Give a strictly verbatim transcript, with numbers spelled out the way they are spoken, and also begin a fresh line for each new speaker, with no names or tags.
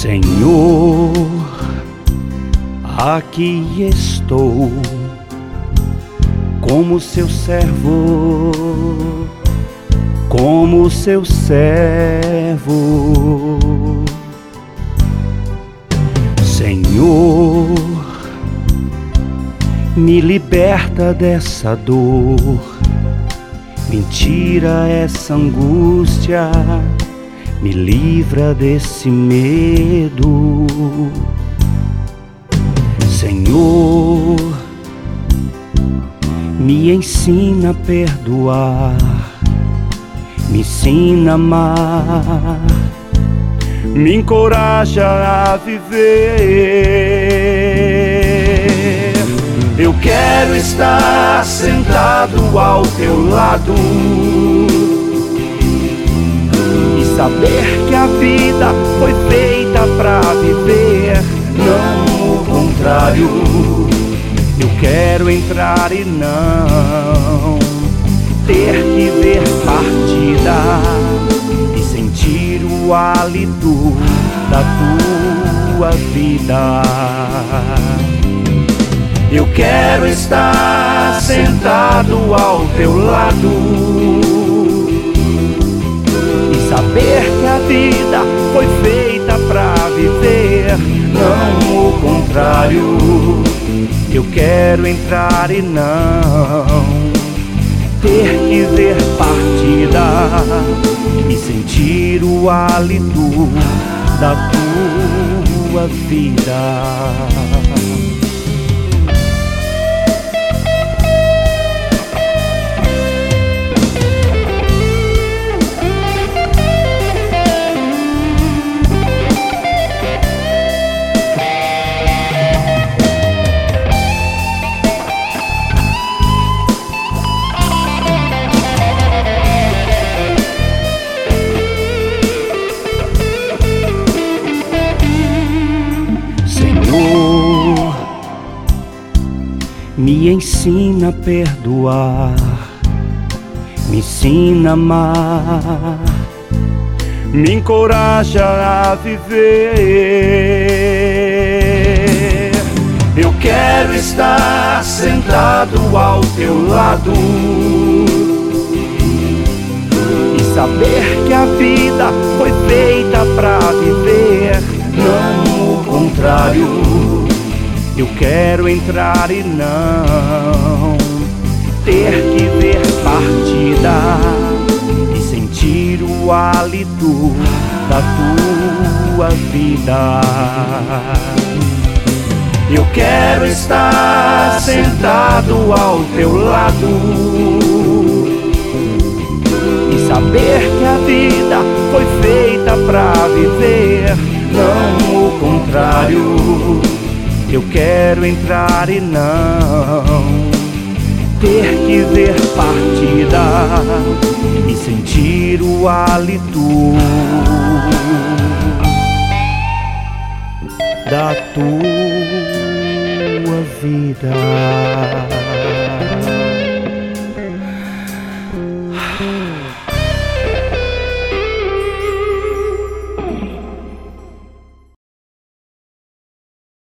Senhor, aqui estou como seu servo, como seu servo. Senhor, me liberta dessa dor, me tira essa angústia, me livra desse medo. Senhor, me ensina a perdoar, me ensina a amar, me encoraja a viver. Eu quero estar sentado ao teu lado e saber que a vida foi feita pra viver, não o contrário. Eu quero entrar e não ter que ver partida e sentir o hálito da tua vida. Eu quero estar sentado ao teu lado e saber que a vida foi feita pra viver, não o contrário. Eu quero entrar e não ter que ver partida e sentir o hálito da tua vida. Me ensina a perdoar, me ensina a amar, me encoraja a viver. Eu quero estar sentado ao teu lado e saber que a vida foi feita pra viver, não o contrário. Eu quero entrar e não ter que ver partida e sentir o hálito da tua vida. Eu quero estar sentado ao teu lado e saber que a vida foi feita pra viver, não o contrário. Eu quero entrar e não ter que ver partida e sentir o hálito da tua vida.